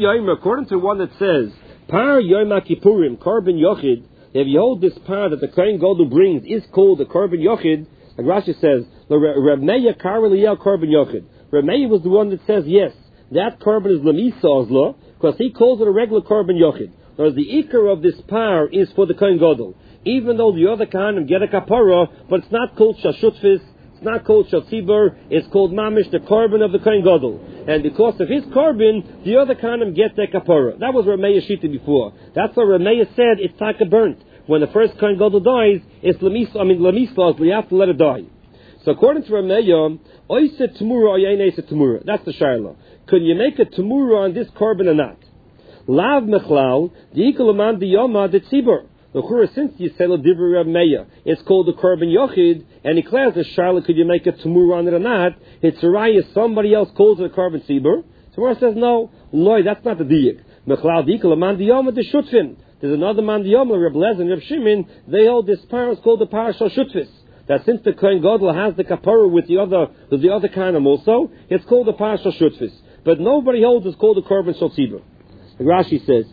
According to one that says, Par Yom Kippurim, Korban Yochid, if you hold this par that the Kohen Gadol brings is called the Korban Yochid, like Rashi says, the Reb Meir Kar Eliyah Korban Yochid. Reb Meir was the one that says, yes, that Korban is Lemisa Ozla, because he calls it a regular Korban Yochid. Whereas the Ikar of this par is for the Kohen Gadol. Even though the other Kohanim get a Kapara, but it's not called Shashutfis, it's not called Shatzibur, it's called Mamish, the Korban of the Kohen Gadol. And because of his Korban, the other Kohanim get their Kapara. That was Reb Meir Shita before. That's what Reb Meir said, it's taka burnt. When the first Kohen Gadol dies, it's Lemisa, we have to let it die. So according to Reb Meir, Oise Tumura Oyein Oise Tumura. That's the Shaila. Could you make a Tumura on this Korban or not? Lav Mechlal, the Ikalaman Diyama, the Tzibur. Since you say L'Divri Reb Meir, it's called the Korban Yochid, and he declares the Shaila, could you make a Tumura on it or not? It's a raya, somebody else calls it a Korban Tzibur. Tomorrow says, no, Loi, that's not the Diyik. Mechlal, the Ikalaman Diyama, the Shutfin. There's another man, the Yom, Reb Lezer and Reb Shimon, they hold this par is called the Parashah Shutfis. That since the Kohen Gadol has the Kapara with the other Kohanim also, it's called the Parashah Shutfis. But nobody holds it's called the Korban Shal Tzibur. Rashi says,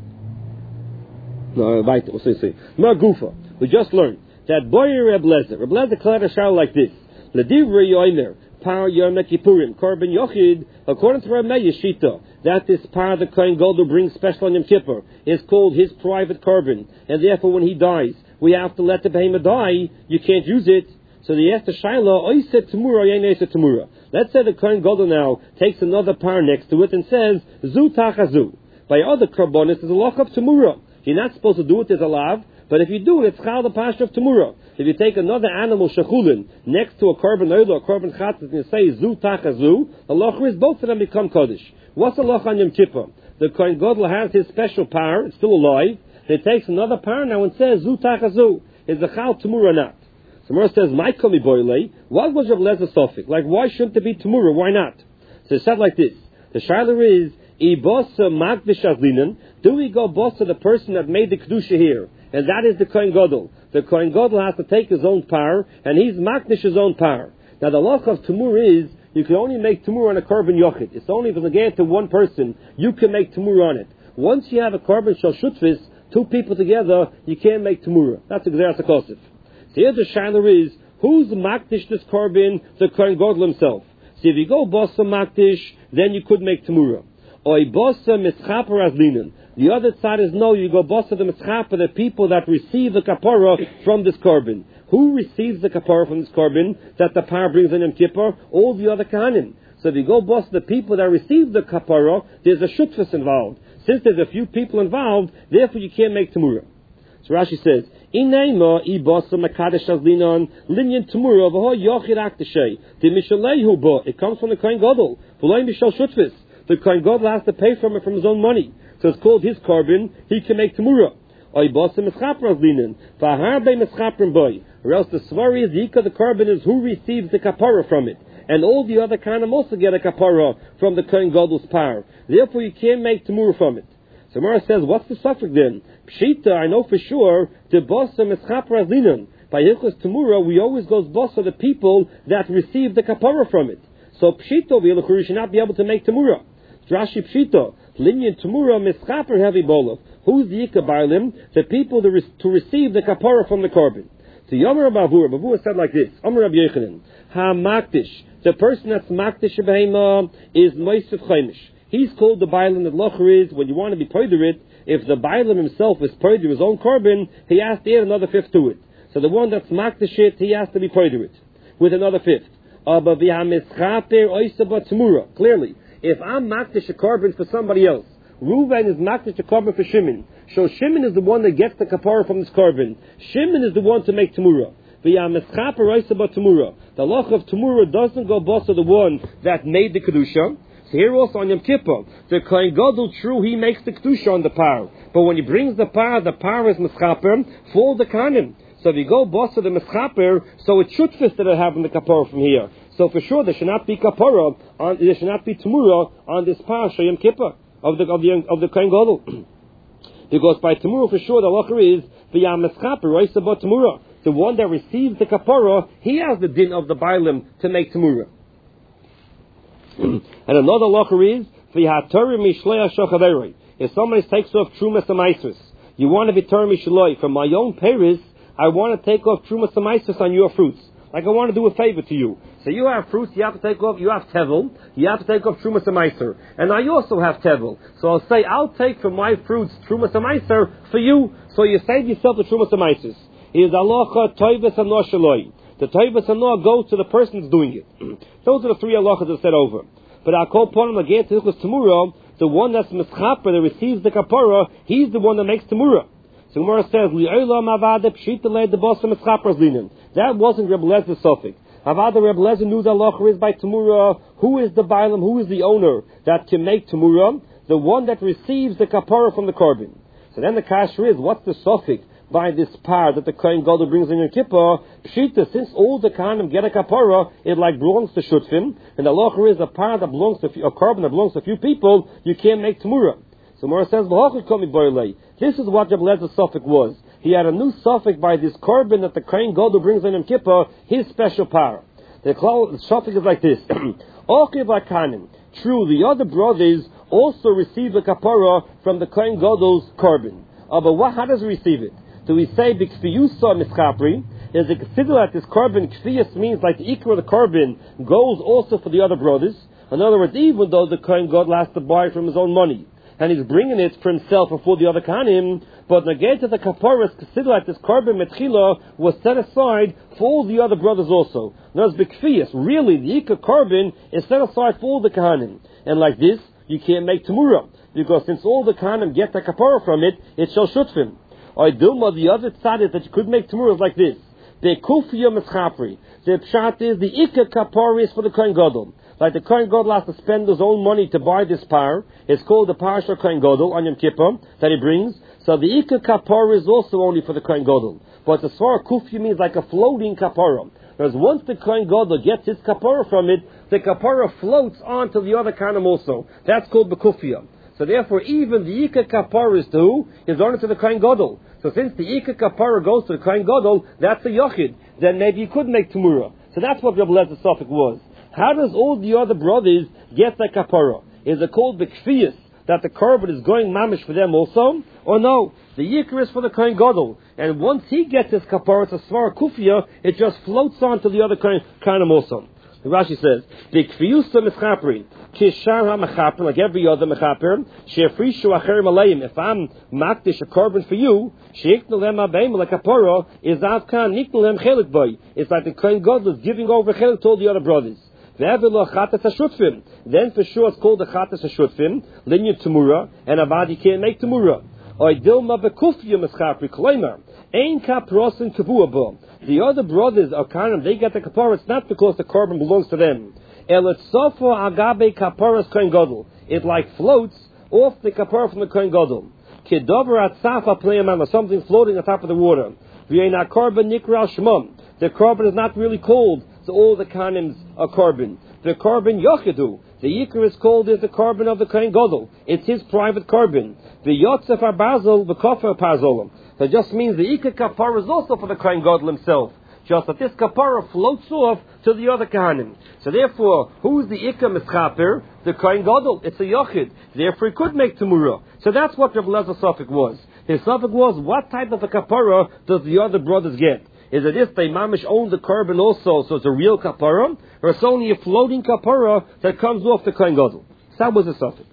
Gufa. We just learned that Boyer Reb Lezer declared a shal like this. L'divrei Yomer, Par Yom Kippurim, Korban Yochid, according to Reb Meir Shita, that this par the Kohen Gadol brings special on Yom Kippur is called his private Korban, and therefore when he dies, we have to let the behemoth die. You can't use it. So they asked the Shaila, Oise Tumura, Oyein Oise Tumura. Let's say the Kohen Gadol now takes another par next to it and says, Zu Tachazu. By other Korbanos, there's a loch of Tumura. You're not supposed to do it as a lav, but if you do it, it's Chal the Pasha of Tumura. If you take another animal, Shechulin, next to a Korban Oila, a Korban Chatzis, and you say, Zu Tachazu, the loch is both of them become Kodesh. What's the loch on Yom Kippur? The Kohen Gadol has his special par, it's still alive. He takes another par now and says, Zu Tachazu. Is the Chal Tumura not? So Mora says, my Komi Boile, what was Reb Lezer Sofik? Like, why shouldn't it be Tumura? Why not? So it said like this. The Shaila is, Ibosa Magdish Azlinan, do we go boss to the person that made the Kedusha here? And that is the Kohen Gadol. The Kohen Gadol has to take his own par, and he's Magdish his own par. Now the law of Tumura is, you can only make Tumura on a Korban Yochid. It's only if it's again to one person, you can make Tumura on it. Once you have a Korban Shal Shutfis, two people together, you can't make Tumura. That's Gzeras HaKosef. So here the Shaila is, who's Makdish this Korban? The Kohen Gadol himself. So if you go Bossa Makdish, then you could make Tumura. Oy Bossa Mischaper Azlinan. The other side is no, you go Bossa the Mischaper, the people that receive the Kapara from this Korban. Who receives the Kapara from this Korban that the Par brings in Yom Kippur? All the other Kohanim. So if you go Bossa the people that receive the Kapara, there's a Shutfus involved. Since there's a few people involved, therefore you can't make Tumura. So Rashi says, Ineima ibosa makadesh azlinon linyan Tumura v'ho yochid akteshay the mishalehu bo. It comes from the Kohen Gadol. V'loy mishal shutfis. The Kohen Gadol has to pay from it from his own money. So it's called his Korban. He can make Tumura. Ibosa mischaper azlinon v'harbe mischaperim boy. Or else the svari is the Korban is who receives the kapara from it. And all the other Kohanim also get a kapara from the Kohen Gadol's par. Therefore you can't make Tumura from it. So Mara says, what's the suffix then? Pshita, I know for sure, the bossa mischaper azlinon. By Hilchos Tumura, we always goes bossa the people that receive the kapara from it. So Pshita, we should not be able to make Tumura. Rashi Pshita, linyan Tumura mischaper heavy bolov. Who's the Yikabaylim? The people to receive the kapara from the Korban. So Yomer Bavura said like this, Amar Rabbi Yechanan, Ha-makdish, the person that's makdish behema is Moisef Chaimish. He's called the Bailam that Locher is, when you want to be Poiderit, if the Bailam himself is Poider his own Korban, he has to add another fifth to it. So the one that's makdish it, he has to be Poiderit with another fifth. Clearly, if I'm makdish a Korban for somebody else, Reuven is makdish a Korban for Shimon. So Shimon is the one that gets the kapara from this Korban. Shimon is the one to make Tumura. The loch of Tumura doesn't go boss to the one that made the Kedusha. So here also on Yom Kippur, the Kohen Gadol, true, he makes the Kedusha on the par. But when he brings the par is Mischaper for the Kohanim. So if you go boss to the Mischaper, so it should fit that I have in the kapara from here. So for sure there should not be kapara, there should not be Tumura on this par, Yom Kippur, of the Kohen Gadol. Because by Tumura for sure the locher is the Mischaper, Roisabot Tumura. The one that receives the kapara, he has the din of the Bailam to make Tumura. And another locher is If somebody takes off Trumas Amaisus, you want to be Torah Mishloi from my own Paris, I want to take off Trumas Amaisus on your fruits. Like I want to do a favor to you. So you have fruits, you have to take off, you have Tevel, you have to take off Trumas Amaiser. And I also have Tevel. So I'll say, I'll take from my fruits Trumas Amaiser for you. So you save yourself the Trumas Amaisus. Is Alocha Toivus Anoah Shaloi. The Toivus Anoah goes to the person that's doing it. Those are the three Alochas that said over. But I'll call upon him again to Hilchos Tamura, the one that's Mischaper, that receives the Kapara, he's the one that makes Tamura. So Gemara says, that wasn't Rebbe Lezer's suffix. Avada Rebbe Lezer knew the halacha is by Tamura. Who is the Bailam? Who is the owner that can make Tamura? The one that receives the Kapara from the Korban. So then the kasher is, what's the suffix by this par that the Kohen Gadol brings in Yom Kippur? Pshita, since all the Kohanim get a Kapara, it like belongs to Shutfim, and the halacha is a par that belongs to a korban that belongs to a few people, you can't make Tamura. So Mora says, this is what Rebbe Lezer's suffix was. He had a new suffix by this korban that the Kohen Gadol brings in Yom Kippur, his special power. The suffix is like this. True, the other brothers also receive a kapara from the Kohen Gadol's korban. But how does he receive it? Do we say, B'kfiyusa mischapri? Is it considered that this korban, kfiyus means like the ikra of the korban, goes also for the other brothers? In other words, even though the Kohen Gadol has to buy it from his own money, and he's bringing it for himself and for the other Kohanim, but again to the kapara is considered like this korban metchila was set aside for all the other brothers also. Now it's b'kfiyus. Really, the ikka korban is set aside for all the Kohanim. And like this, you can't make Tamura, because since all the Kohanim get the kapara from it, it shall shutfim. Or Dilma, the other side is that you could make Tamura like this. The kufiya mischapri. The pshat is the ikka kapara is for the Kohen Gadol. Like the Kohen Gadol has to spend his own money to buy this par. It's called the Parasha Kohen Gadol on Yom Kippur that he brings. So the Ikka Kapara is also only for the Kohen Gadol. But the Svara Kufya means like a floating Kapara. Whereas once the Kohen Gadol gets his Kapara from it, the Kapara floats onto the other Kohanim also. That's called the Kufya. So therefore, even the Ikka Kapara is to who? Is only to the Kohen Gadol. So since the Ikka Kapara goes to the Kohen Gadol, that's a Yochid. Then maybe you could make Tamura. So that's what Rebbe Lezer's suffix was. How does all the other brothers get the kapara? Is it called b'kfiyus that the korban is going mamish for them also? Or no, the yikr is for the Kohen Gadol, and once he gets his kapara, it's a svara kufya, it just floats on to the other Kohanim also. The Rashi says, b'kfiyus mischapri, kishar ha-mechaper, like every other mechaper, she'efrishu acherim aleim, if I'm makdish a korban for you, she'iknu lem ha-beim le-kapara, is avkan niknu lem chelik boy. It's like the Kohen Gadol is giving over chelik to all the other brothers. Then for sure it's called the Chatas HaShutfim, Linya Tamura, and Avadi can't make Tamura. Or Dilma Bekufya Meschapri Kloimer, Ein Kaprosin Kavuabo. The other brothers are kind of, they get the kapara, it's not because the korban belongs to them. Eletsofo Agabe Kaparas Kohen Gadol. It like floats off the kapara from the Kohen Gadol. Kedover Atzafa Pleiamama, something floating on top of the water. V'yeina korban Nikra Shmom. The korban is not really called. So all the Kohanim's are korban. The korban yochidu. The yikr is called as the korban of the Kohen Gadol. It's his private korban. The yotzef arbazol, the kofer parzolim. So it just means the ikr kapara is also for the Kohen Gadol himself. Just that this kapara floats off to the other Kohanim. So therefore, who's the ikr mischaper? The Kohen Gadol. It's a yochid. Therefore, he could make Tamura. So that's what Rebbe Lezer's suffix was. His suffix was, what type of a kapara does the other brothers get? Is it if they mamish own the korban also, so it's a real kapara, or it's only a floating kapara that comes off the Kohen Gadol? So that was the suffix.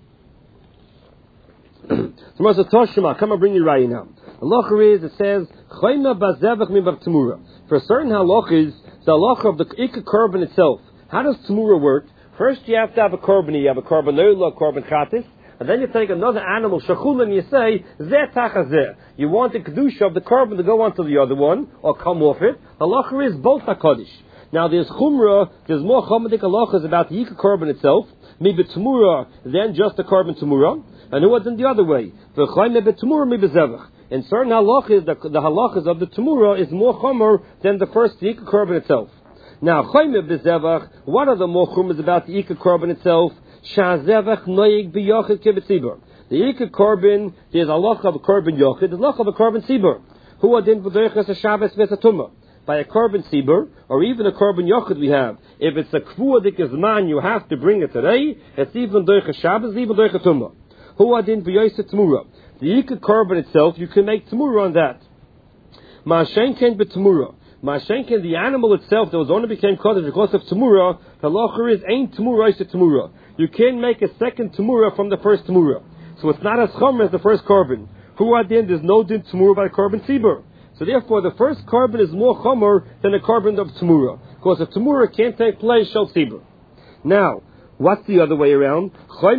So Moshe Toshima, come and bring you right now. The halacha is, it says, Chayma bazevach mibav Tamura. For certain halachas, the halacha of the ikka korban itself. How does Tamura work? First you have to have a korban. You have a korban leila, a korban chatis. And then you take another animal, shachul, and you say, zeh tachazeh. You want the kedusha of the korban to go onto the other one, or come off it. Halacha is both HaKadosh. Now there's chumrah, there's more chamadik halachas about the yikah korban itself, maybe tamura, than just the korban tamura. And it wasn't the other way. V'chayim maybe tamura, maybe zevach. In certain halachas, the halachas of the tamura is more chomer than the first yikah korban itself. Now, chayim maybe zevach, what are the more chumras about the yikah korban itself? Shazevach noyig b'yochid kibbtzibur. The Ikka korban, there's a loch of a korban yochid, there's a loch of a korban tzibur. Who are din v'doiches a Shabbos v'esatumah. by a korban tzibur, or even a korban yochid we have. If it's a kvua dikazman, you have to bring it today. It's even doich Shabbos, even doich tumah. Hu adin b'yoyse tamura. The yikah korban itself, you can make tamura on that. Ma'ashenken b'tamura. Ma'ashenken, the animal itself that was only became kodesh because of tamura, the halacha is ain't tamura yoyse tamura. You can make a second tamura from the first tamura. So it's not as chomer as the first korban. Hu adin, there's no din tamura by korban tzibur. So therefore, the first korban is more chomer than the korban of tamura, because the tamura can't take place shel tzibur. Now, what's the other way around? Where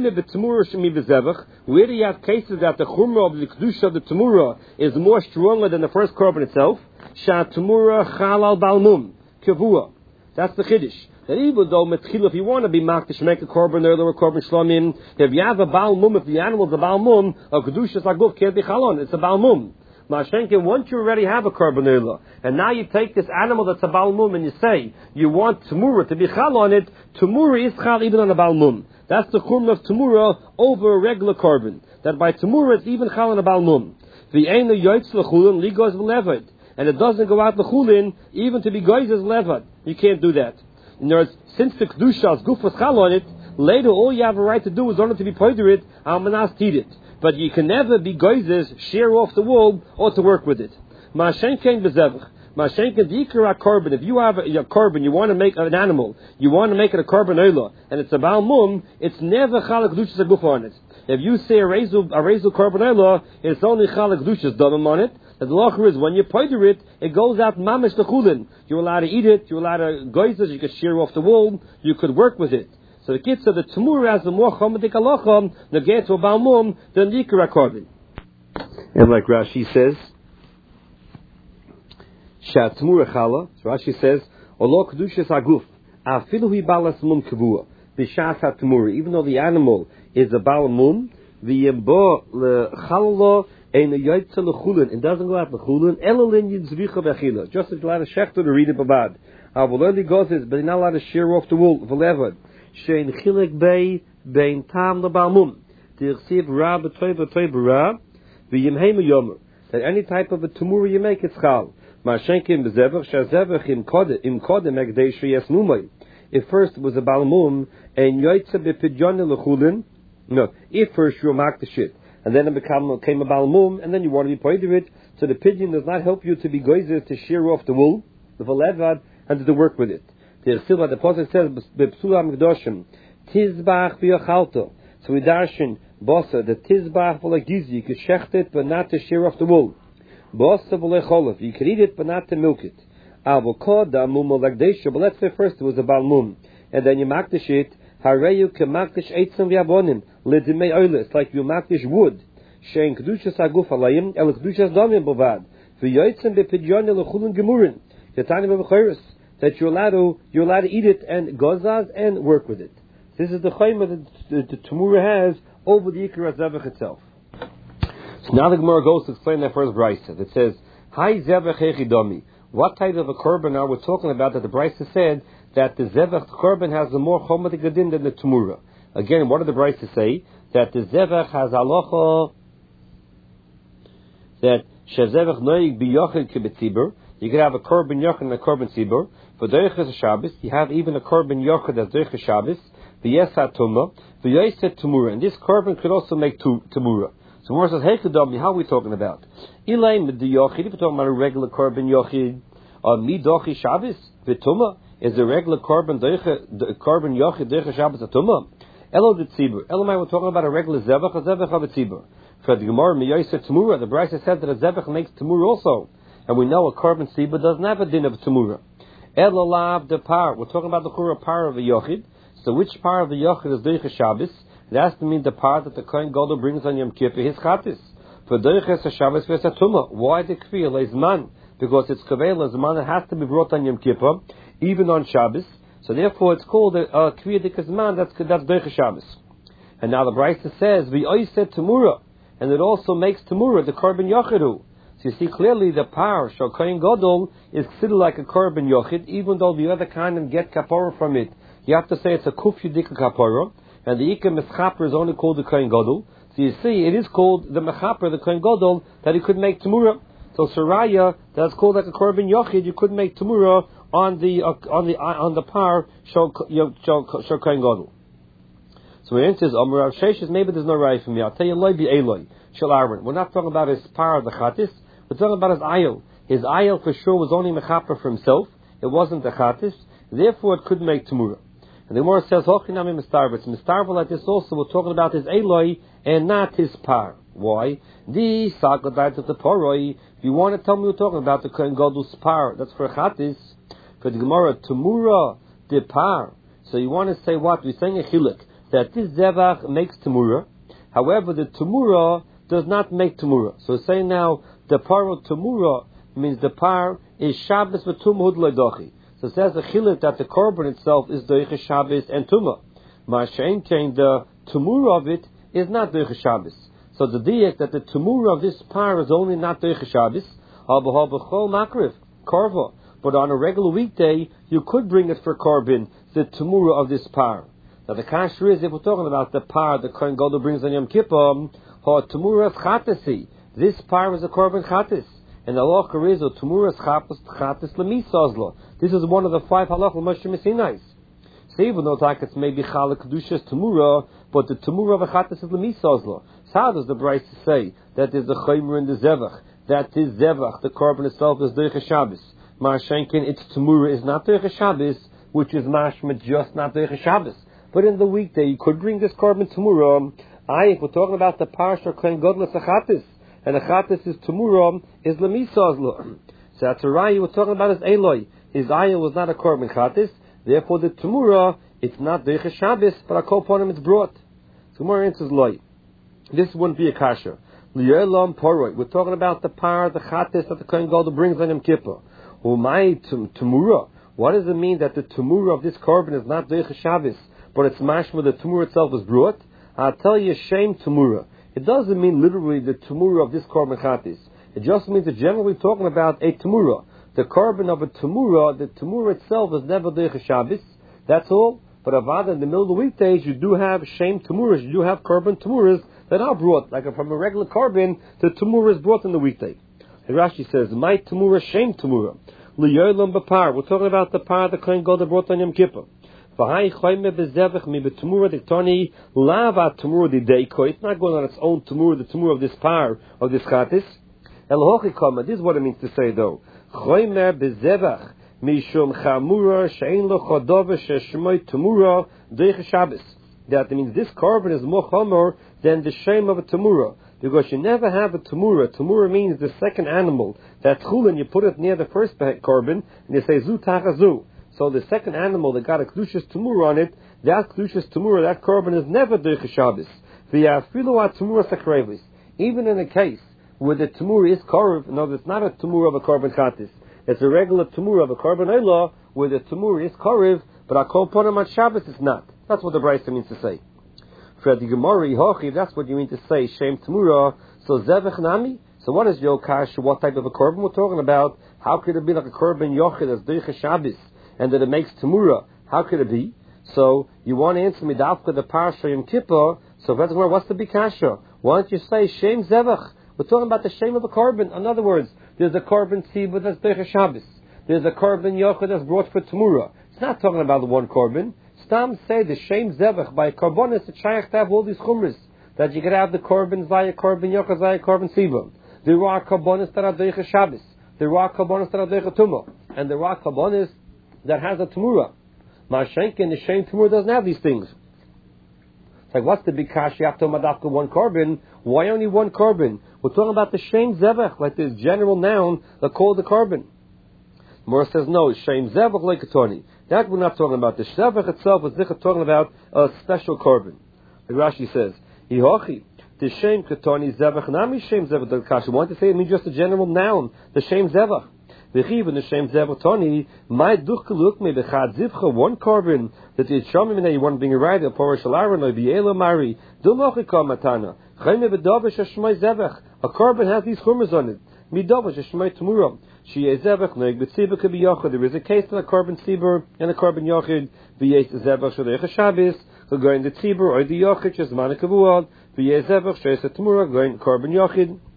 do you have cases that the chumrah of the kedusha of the tamura is more stronger than the first korban itself? Sha tamura chalal balmum kavua. That's the chiddush. That even though metchila, if you want to be makdish, make a korban earlier or a korban shlomim, if you have a balmum, if the animal is a balmum, a kedusha saguf can't be chalon. It's a balmum. Mashenke, once you already have a korban earlier, and now you take this animal that's a balmum and you say you want tamura to be chal on it, tamura is chal even on a balmum. That's the chumrah of tamura over a regular korban. That by tamura it's even chal on a balmum. The einu yoytz lechulin ligos v'levad, and it doesn't go out lechulin even to be goyz as levad. You can't do that. In other words, since the kedusha's guf was chal on it, later all you have a right to do is only to be poider it, almanas tid it. But you can never be goyzes, shear off the wool, or to work with it. Ma'ashenken bezevach. Ma'ashenken dikra korban. If you have a korban, you want to make an animal, you want to make it a korban oila, and it's a balmum, it's never chalak dushas aguf on it. If you say a rezu korban oila, it's only chalak dushas damim on it. The lacher is when you poider it, it goes out mamish lechulin. You're allowed to eat it, you're allowed to goyzes, you could shear off the wool, you could work with it. So the kitzah, the tamura has the more chomedik halacham, negeh to a balmum, than the ikra korban. And like Rashi says, shat tamura chala, so Rashi says, olo kedushas aguf, afilu hi balas mum kavua, b'shas ha-tamura, even though the animal is a balmum, v'yembo lechalalo, ein yoytze lechulin, it doesn't go out lechulin, elalin yidzvicha b'achila, just as you're allowed to shechter to read it babad. Avololi goes is, but you're not allowed to shear off the wool, v'levad. Shein chilek bei bein tam lebalmum. T'irsiv ra b'toy b'ra v'yimhei yomer. That any type of a tumura you make, it's chal. Ma'ashenkim b'zevach shazevach im kodem ekdei sheyes numay. If first it was a balmum and yoytze b'pidyon lechulin, no. If first you mark the shit and then it became a balmum and then you want to be pointed it, so the pigeon does not help you to be goyzer to shear off the wool, the v'levad, and to work with it. The Pasuk says, "Bepsulam Gdoshim, Tizbach v'yachalto." So we darshan bossa the Tizbach v'lagiz. You could shecht it, but not to shear off the wool. Bossa v'lecholov. You could eat it, but not to milk it. Avokada mumol lagdesha. But let's say first it was a balmum, and then you makdish it. Hareyu kemakdish eitzim v'yabonim ledimei oile. It's like you makdish wood. Shein kedushas aguf alayim el kedushas damim bovad. V'yotzim bepidyon lechulin gemurin. Yatani b'bechayris. That you're allowed to eat it and gozaz and work with it. This is the chayma that the tamura has over the ikra zevach itself. So now the Gemara goes to explain that first brisa. It says, "Hi zevach echidami." What type of a korban are we talking about? That the brisa said that the zevach korban has the more chomatik gadin than the tamura. Again, what did the brisa say? That the zevach has halacha that shezevach noig biyochid kibetzibur. You could have a korban yochid and a korban tzibur. For doiches Shabbos, you have even a korban yochid as doiches Shabbos. V'yesat tumah, v'yoset tamura, and this korban could also make tamura. So Gemara says, "Hey, Kedami, how are we talking about? Ilaim the yochid. If we're talking about a regular korban yochid, midochi Shabbos v'tumah is a regular korban korban yochid doiches Shabbos a tumah. Elo the tzibur. Elamai, we're talking about a regular zevach of a tzibur. For the Gemara miyoset tamura, the Brisa said that a zevach makes tamura also. And we know a korban tzibur doesn't have a din of tamura. Elalav the par. We're talking about the chura par of the yochid. So which par of the yochid is doiches Shabbos? It has to mean the part that the Kohen Gadol brings on Yom Kippur, his chatis. For doiches Shabbos v'esatuma. Why the kfir leizman? Because it's kaveh leizman that has to be brought on Yom Kippur, even on Shabbos. So therefore it's called a kfir dikazman. That's doiches Shabbos. And now the Brisa says v'oiset tamura, and it also makes tamura the korban yochidu. So you see clearly the power shal Kohen Gadol is considered like a korban yochid, even though the other kind of get kapara from it. You have to say it's a kuf yudika kapara, and the ikam meschaper is only called the Kohen Gadol. So you see, it is called the mechaper, the Kohen Gadol, that he could make tamura. So Saraya, that's called like a korban yochid. You couldn't make Tamura on the par shel Kohen Gadol. So the answer is Amar Rav Sheshes. Maybe there's no right for me. I'll tell you, Eloi be Eloi shel Aaron. We're not talking about his par of the chatis. We're talking about his ayil. His ayil for sure was only mechaper for himself. It wasn't the chatis. Therefore, it couldn't make Tamura. And the Gemara says, Hochinami mistarva. It's mistarva like this also. We're talking about his Eloi and not his par. Why? The sagadait of the paroi. If you want to tell me we're talking about the Kohen Gadol's par, that's for chatis. For the Gemara, Tamura de par. So you want to say what? We're saying a chiluk that this zevach makes Tamura. However, the Tamura does not make Tamura. So we're saying now the par of Tamura means the par is Shabbos v'tumah hudloidochi. So it says the chiluk that the korban itself is doiche Shabbos and Tumah. Ma'ashein kain, the Tamura of it is not doiche Shabbos. So the diak that the Tamura of this par is only not doiche Shabbos, b'chol makriv, korva. But on a regular weekday, you could bring it for korban, the Tamura of this par. Now the kasher is, if we're talking about the par the Kohen Gadol brings on Yom Kippur, Tamura chatasi. This par is a korban chatis. And the halacha is Tamura chatis lemisazlo. This is one of the 5 halacha Moshe Messinais. So even though it's maybe chalak kedushas Tamura, but the Tamura of a chatis is lemisazlo. So how does the Bryce say that there's a chaymer in the zevach? That this zevach, the korban itself, is doiche Shabbos. Ma'ashenkin, its Tamura is not doiche Shabbos, which is mashma just not doiche Shabbos. But in the weekday, you could bring this korban Tamura. If we're talking about the parsha Kohen Gadol is a chatis, and a chatis is Tamura, is lemisazlo. So that's a raya. We're talking about his Eloi. His ayah was not a korban chatis. Therefore, the Tamura, it's not doiche Shabbos, but a kol ponim it's brought. So more answers loy. This wouldn't be a kasha. Li'elam poroi. We're talking about the par, the chatis that the Kohen Gadol brings on Yom Kippur. Umay Tamura. What does it mean that the Tamura of this korban is not doiche Shabbos, but it's mashma the Tamura itself is brought? I'll tell you, shame Tamura. It doesn't mean literally the Tamura of this korban chatis. It just means that generally talking about a Tamura. The korban of a Tamura, the Tamura itself is never doiche Shabbos. That's all. But avada in the middle of the weekdays, you do have shame Tamuras. You do have korban Tamuras that are brought, like from a regular korban, the Tamura is brought in the weekday. And Rashi says, my Tamura, shame Tamura. Li'yolam b'par. We're talking about the par the Kohen Gadol brought on Yom Kippur. It's not going on its own Tamura, the Tamura of this par, of this chatis. This is what it means to say though. That means this korban is more chomer than the shame of a Tamura. Because you never have a Tamura. Tamura means the second animal. That chulin, you put it near the first korban, and you say zu tachazu. So the second animal that got a kedushas Tamura on it, that kedushas Tamura, that korban is never doiche Shabbos. Even in a case where the Tamura is korv, no, it's not a Tamura of a korban chatis. It's a regular Tamura of a korban olah, where the Tamura is korv, but a kol ponim on Shabbos is not. That's what the Brisa means to say. For the Gemara, hochi, that's what you mean to say, shame Tamura. So zevach nami. So what is yokash? What type of a korban we're talking about? How could it be like a korban yochid that's doiche Shabbos, and that it makes Tamura? How could it be? So you want to answer me after the parsha Yom Kippur. So what's the bikasha? Why don't you say shame zevach? We're talking about the shame of a korban. In other words, there's a korban tzibur that's doiche Shabbos. There's a korban yochid that's brought for Tamura. It's not talking about the one korban. Stam say the shame zevach by korbanis. It's shaykh to have all these chumras that you could have the korban zaya, korban yochid zaya, korban tzibur. There are korbanis that are doiche Shabbos. There are korbanis that are doiche Tumah, and there are korbanis that has a Tamura. Ma'ashenkin, the shame Tamura doesn't have these things. It's like, what's the big kash? You have to madafka one korban. Why only one korban? We're talking about the shame zevach, like this general noun that called the korban. Mora says no, shame zevach like katoni. That we're not talking about. The zevach itself is talking about a special korban. The Rashi says, Ihochi, the shame katoni zevach, nami shame zevach the kash. You want to say it means just a general noun, the shame zevach. The chiv and the shame zevatoni, my duchkeluk me bechad zivcha one korban that is shomim that you want to bring a ride a porish alaron or biela mari dumochika matana chayme bedavish shmai zevach. A korban has these chumras on it. Midavish shmai tamura. She is zevach neig betzibur could be yochid. There is a case in a korban tzibur and a korban yochid. V'yes zevach shleich Shabbos. So going the tzibur or the yochid shezman kavuad. V'yes zevach sheis tamura going korban yochid.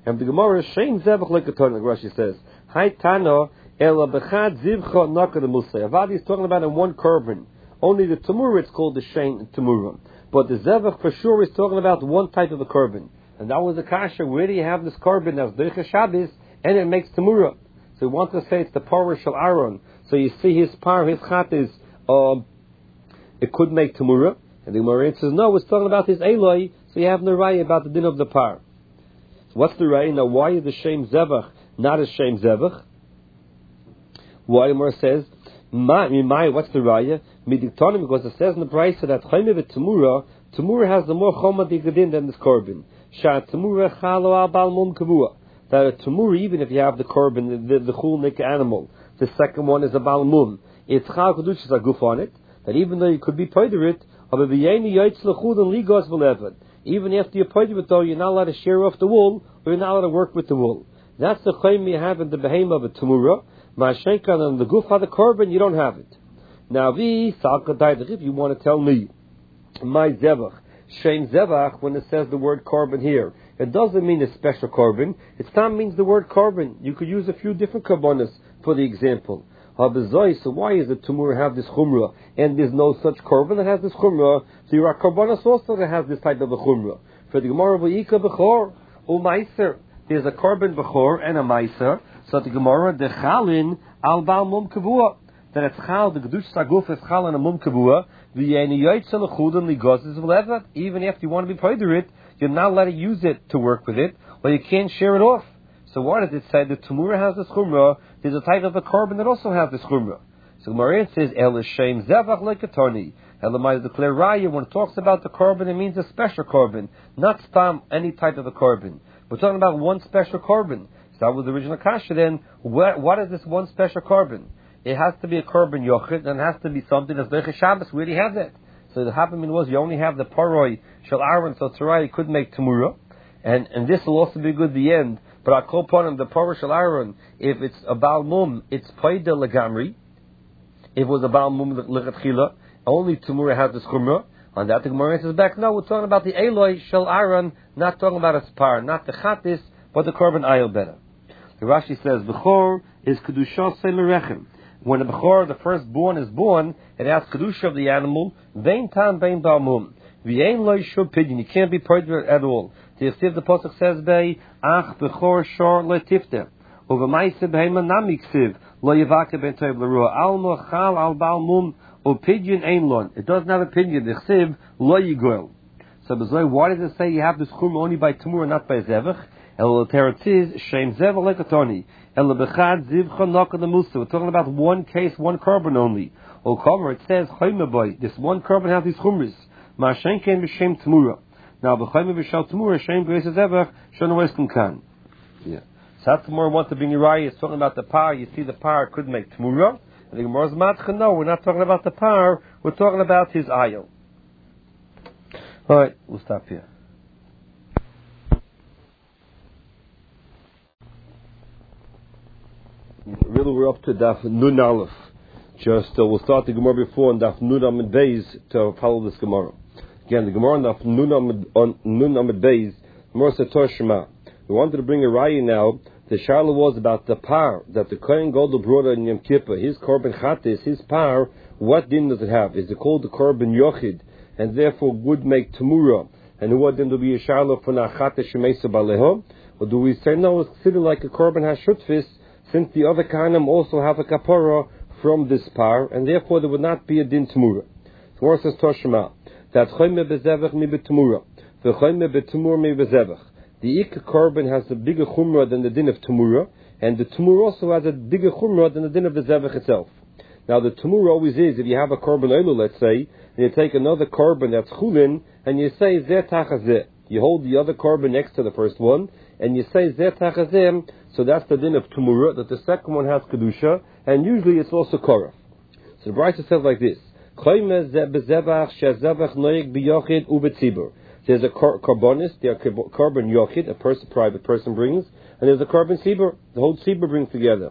And the Gemara, Shein Zevach Lekatoni, like Rashi says, Hai Tano, Ela Bechad Zivcha Naka the Musay. Avadi is talking about in one korban. Only the Tamura it's called the Shein Tamura. But the Zevach for sure is talking about one type of a korban. And that was the kasha. Where do you have this korban that's Deicha Shabbos and it makes Tamura? So we want to say it's the Parah Shel Aaron. So you see his par, his chat is, it could make Tamura. And the Gemara says, no, it's talking about his Eloi, so you have no raya about the din of the par. So what's the raya? Now, why is the Shem Zevach not a Shem Zevach? Why the Gemara says, what's the raya? Midiktonim, because it says in the Brisa that Chayme Tamura, Tamura has the more Choma Digadin than this korban. Sha Tamura Chalo Al Bal Mum Kavua. That a Tamura, even if you have the korban, the Chulnik animal, the second one is a Bal Mum. It's Chal Kedush is a goof on it, that even though you could be poider it, even after you pointed it though, you're not allowed to shear off the wool, or you're not allowed to work with the wool. That's the claim you have in the behemoth of a Tamura. Ma'ashenkan and the goof of the korban, you don't have it. Now, if you want to tell me, my Zevach, Shem Zevach, when it says the word korban here, it doesn't mean a special korban. It still means the word korban. You could use a few different korbanos for the example. So why is the Tamura have this chumrah and there's no such korban that has this chumrah? So you're a korbanos also that has this type of a chumrah. For the Gemara v'yika b'chor u'maiser, there's a korban b'chor and a maiser. So the Gemara dechalin al bal mum kavua, that it's chal the gedush saguf is chal and a mum kavua v'yeni yoytzel lechudin ligozes v'levat. Even after you want to be poider it, you're not allowed to use it to work with it, or you can't share it off. So why does it say the Tamura has this chumrah? There's a type of a korban that also has this chumrah. So Gemara says, El Shem Zevach Lekatoni. Elamai is the clear raya. When it talks about the korban, it means a special korban, not stam any type of a korban. We're talking about one special korban. So that was the original kasha. Then, what is this one special korban? It has to be a korban yochid, and it has to be something that's Deicha Shabbos. We already have that. So the happening was you only have the paroi shel Aaron, so Tzarayah could make Tamura, and this will also be good at the end. But I call upon him the Parah Shel Aaron. If it's a Baal Mum, it's Paida Legamri. If it was a Baal Mum Lechatchila, only Tamura has this Chumrah. On that the Gemara says back, no, we're talking about the Eloi Shel Aaron, not talking about a Spar, not the Chatis, but the Korban Ayil better. The Rashi says, Bechor is Kedusha Seimerechem. When the Bechor, the firstborn, is born, it has Kedusha of the animal, Vein Tam Vein Baal Mum. V'yein lo yishur pidyon. You can't be poider at all. The pasuk says, "Bei ach bechor shor letifte." Over ma'ase behema namiksiv lo yivake ben toiv l'ruah alma chal al bal mum o pidyon ein lon. It doesn't have a pidyon. The chsiv lo yigol. So why does it say you have this chum only by Tamura, not by Zevach? El teretziz shem Zevach lekatoni. El bechad zivcha naka the musa. We're talking about one case, one korban only. O cover it says chaymaboy. This one korban has these chumris. Ma'ashen came b'shem Tamura. Now, b'chayme b'shal Tamura, Shem Grace Zevach, Shana Weskin Khan. Yeah. So that's Tamura wants to bring you right. It's talking about the power. You see, the power could make Tamura. And the Gemara's matcha, no, we're not talking about the power. We're talking about his ayil. Alright, we'll stop here. Really, we're up to Daf Nun Aleph. Just, we'll start the Gemara before on Daf Nun Amid Beis to follow this Gemara. Again, the Gemara on Nun Amid Beis, Gemara said Shema. We wanted to bring a raya now. The Sharla was about the par that the Kohen Gadol brought in Yom Kippur. His korban chatis, his par. What din does it have? Is it called the korban yochid, and therefore would make Tamura? And what din will be a Sharla for nachates shemesa baleho? Or do we say no? It's considered like a korban hashutfis, since the other kahanim also have a kapara from this par, and therefore there would not be a din Tamura. The Gemara says Toshma that chayme bezevach mi betamura, v'chayme betamur mi bezevach. The ik korban has a bigger chumrah than the din of Tamura, and the Tamur also has a bigger chumrah than the din of the zevach itself. Now the Tamur always is, if you have a korban elu, let's say, and you take another korban that's chulin, and you say zeh tachazeh. You hold the other korban next to the first one, and you say zeh tachazeh, so that's the din of Tamura, that the second one has kedusha, and usually it's also koraf. So the Brisa says like this. There's a korbanis, the korban yochid, a private person brings, and there's a korban sibur, the whole sibur brings together.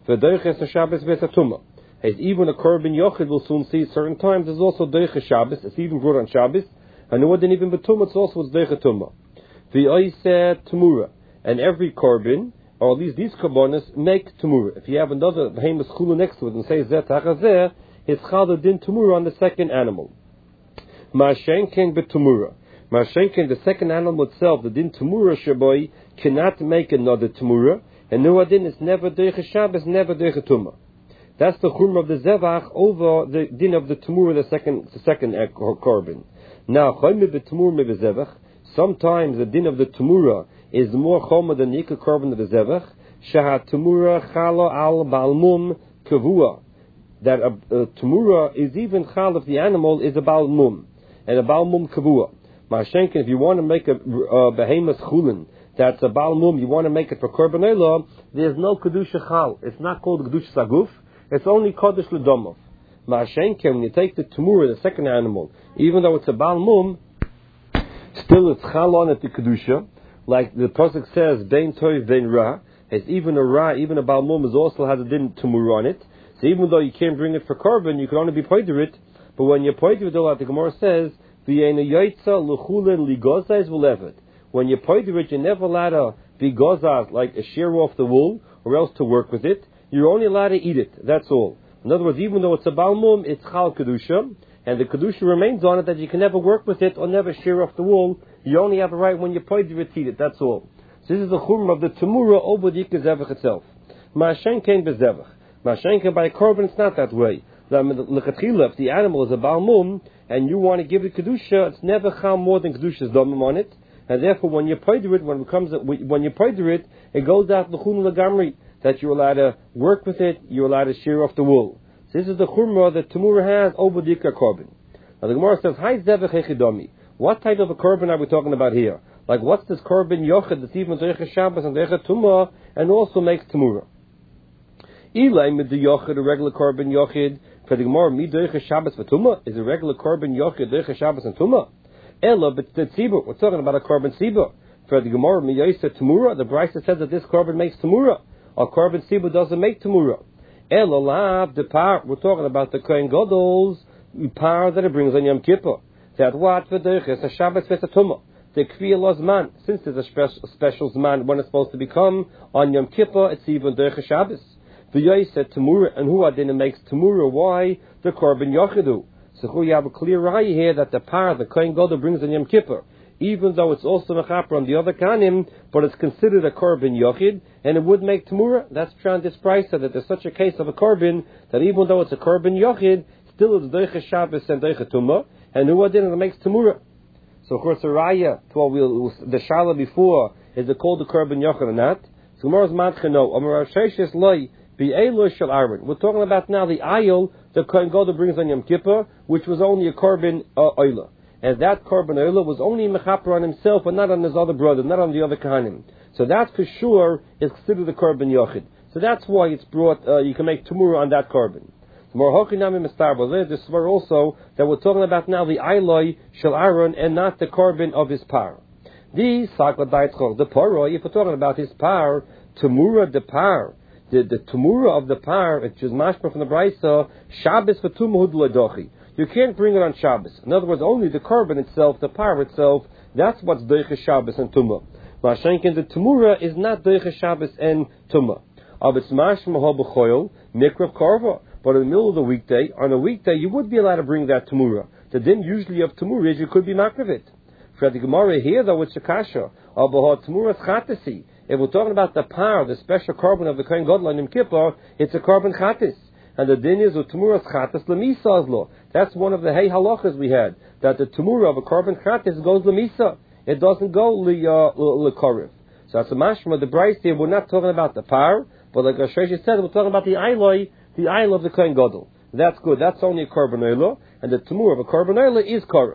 As even a korban yochid will soon see certain times, there's also deicha Shabbos, it's even brought on Shabbos, and more than even betumah, it's also deicha tumah. The oiseh tamura, and every korban, or at least these korbanos, make Tumura. If you have another behemoth chulu next to it and say Zeh Tachazeh, it's Chal Din Tumura on the second animal. Ma'ashenken betumura. Ma'ashenken, the second animal itself, the Din Tumura Shaboy, cannot make another Tumura, and no Din is never Deiche Shabbos, never Deiche Tumah. That's the chumrah of the Zevach over the Din of the Tumura, the second korban. Now, sometimes the Din of the Tumura is more chomer than the Ikar korban of the Zevach. Shahat Tumura Chala al Balmum Kavua. That a Tumura is even chal if the animal is a Balmum, and a Balmum Kavua. Ma'ashenken, if you want to make a behemoth chulin, that's a Balmum, you want to make it for korban olah, there's no Kedusha chal. It's not called Kedusha Saguf, it's only Kodesh L'domov. Ma'ashenken, when you take the Tumura, the second animal, even though it's a Balmum, still it's chal on it the Kedusha, like the Pasuk says, Bein Toiv Bein Ra, as even a Ra, even a Balmum is also has a Din Tumura on it. So even though you can't bring it for korban, you can only be poider it. But when you're poider it, the Gemara says, "V'yeina yoytza l'chulen ligozais v'levet." When you're poider it, you're never allowed to be gozaz, like a shear off the wool, or else to work with it. You're only allowed to eat it. That's all. In other words, even though it's a balmum, it's chal kedusha, and the kedusha remains on it that you can never work with it or never shear off the wool. You only have a right when you're poider it to eat it. That's all. So this is the chumrah of the tumura over the zevach itself. Ma'ashenken bezevach. Ma'ashenken by a korban, it's not that way. If the animal is a balmum and you want to give it kedusha, it's never chal more than kedusha's domim on it, and therefore when you poider it, when you poider it, it goes out l'chun lagamri that you're allowed to work with it, you're allowed to shear off the wool. So this is the chumrah that Tumura has over the ikar korban. Now the Gemara says, "Hi zevach echidami." What type of a korban are we talking about here? Like what's this korban yochid that's even deiche Shabbos and deiche Tumah and also makes Tumura? Ilay mid the yochid, a regular korban yochid. For the Gemara, mi deiche Shabbos v'Tumah is a regular korban yochid deiche Shabbos and Tumah. Ella but the tzibur, we're talking about a korban tzibur. For the Gemara, mi yoyse Tumura, the Brisa says that this korban makes Tumura. A korban tzibur doesn't make Tumura. Ella lav the par, we're talking about the Kohen Gadol's par that it brings on Yom Kippur. That what v'deiche a Shabbos v'Tumah. The Kriya Lozman, since there's a special Zman when it's supposed to become on Yom Kippur, it's even deiche Shabbos. The Yoy said Tumura, and who adina makes Tumura? Why? The korban yochidu. So you have a clear raya here that the par, the Kohen Gadol brings on Yom Kippur, even though it's also mechaper on the other kanim, but it's considered a korban yochid, and it would make Tumura. That's true this price that there's such a case of a korban that even though it's a korban yochid, still it's deiche Shabbos and deiche Tumah, and who adina makes Tumura. So of course the raya to the shala before is it called the korban yochid or not? So Gemara's matcheno Amar Sheshes loy. We're talking about now the ayil the Kohen Gadol brings on Yom Kippur, which was only a korban oila, and that korban oila was only mechaper on himself, and not on his other brother, not on the other kahanim. So that for sure is considered the korban yochid. So that's why it's brought. You can make tumura on that korban. This is where also that we're talking about now the ayiloi shel Aaron and not the korban of his par. The paro. If we're talking about his par, tumura the par. The tumura of the par, which is mashma from the Brisa, Shabbos v'tumahud l'dochi. You can't bring it on Shabbos. In other words, only the korban itself, the par itself, that's what's deiche Shabbos and tumah. Ma'ashenken, the tumura is not deiche Shabbos and tumah. Of its mashma ho b'choil, mikrav karva. But in the middle of the weekday, on a weekday, you would be allowed to bring that tumura. The din usually of tumura is you could be makrav it. For the Gemara here, though, it's a kasha. Abahot tumura chatasi. If we're talking about the par, the special korban of the Kohen Gadol on Yom Kippur, it's a korban chatis. And the din is tumura chatis lemisa law. That's one of the hey halachas we had, that the tumura of a korban chatis goes lemisa. It doesn't go lekorif. So that's a mashma. The Bryce here, we're not talking about the par, but like Rashesh said, we're talking about the ayil of the Kohen Gadol. That's good. That's only a korban oila, and the tumura of a korban oila is korif.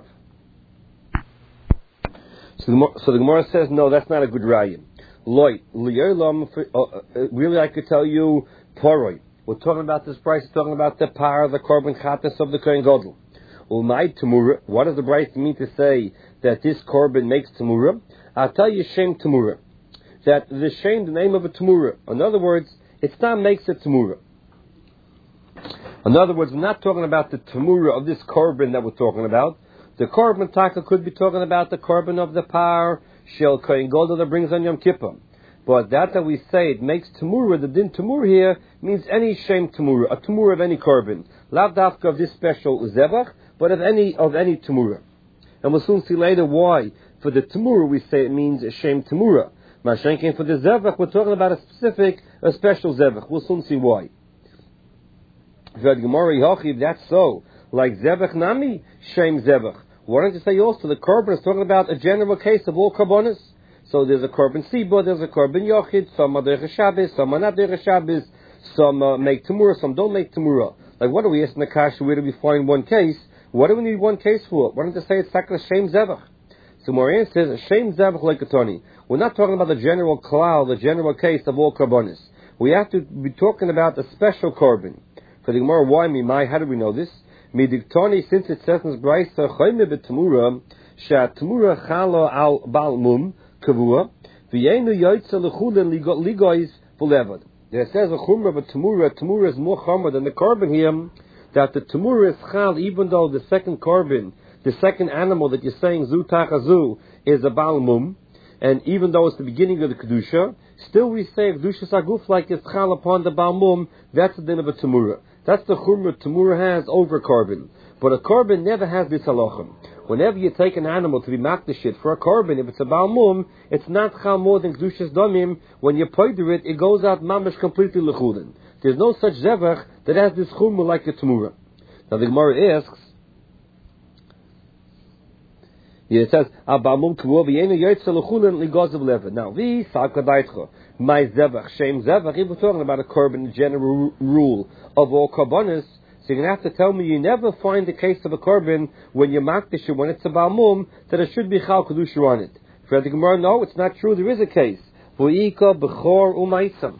So the Gemara says, no, that's not a good raya. Loy, really I could tell you, Poroi. We're talking about this price, we're talking about the par, the korban chatas of the Kohen Gadol. Ulmai Tumura, what does the price mean to say that this korban makes Tumura? I'll tell you Shem Tumura. That the Shem, the name of a Tumura. In other words, it's not makes it Tumura. In other words, we're not talking about the Tumura of this korban that we're talking about. The korban taka could be talking about the korban of the par, Shel Kohen Gadol that brings on Yom Kippur. But that we say it makes Tamura, the din Tamur here, means any Shem Tamura, a Tamura of any carbon. Lav dafka of this special Zebach, but of any Tamura. And we'll soon see later why. For the Tamura we say it means a Shem Tamura. Mashenkin for the Zebach, we're talking about a special Zebach. We'll soon see why. If that's so, like Zebach Nami, Shem Zebach. Why don't you say also the korban is talking about a general case of all korbanos? So there's a korban Siba, there's a korban Yochid, some are derech Shabbos, some are not derech Shabbos, some make Tamura, some don't make Tamura. Like what do we ask in the Kasha, where do we find one case? What do we need one case for? Why don't you say it's like a Shem Zebach? So Morian says, Shem Zebach like a Tony. We're not talking about the general klal, the general case of all korbanos. We have to be talking about the special korban. For the Gemara, why Mimai? How do we know this? Midiktoni, since it says in Brayso, Chayme b'Tamura, Shat Tamura Chalo al Balmum Kavua, V'yenu Yoitza Lechulen Ligois V'levad. It says a Chumra Tamura is more Chumra than the korban here. That the Tamura is Chal, even though the second korban, the second animal that you're saying Zu Tachazu is a Balmum, and even though it's the beginning of the Kedusha, still we say Kedusha Saguf like it's Chal upon the Balmum. That's the din of a Tamura. That's the chumrah Tamura has over korban. But a korban never has this halachim. Whenever you take an animal to be makdashit for a korban, if it's a balmum, it's not chal more than kedushas damim. When you poider it, it goes out mamash completely lechulin. There's no such zevach that has this chumrah like a Tamura. Now the Gemara asks, it says, now, vi sakadaitcha, my zevach, shem zevach, if we're talking about a korban, general rule of all korbanos, so you're going to have to tell me you never find the case of a korban when you makdish when it's a balmum, that it should be chal kedusha on it. For the Gemara, no, it's not true, there is a case. V'ika b'chor u'maisam.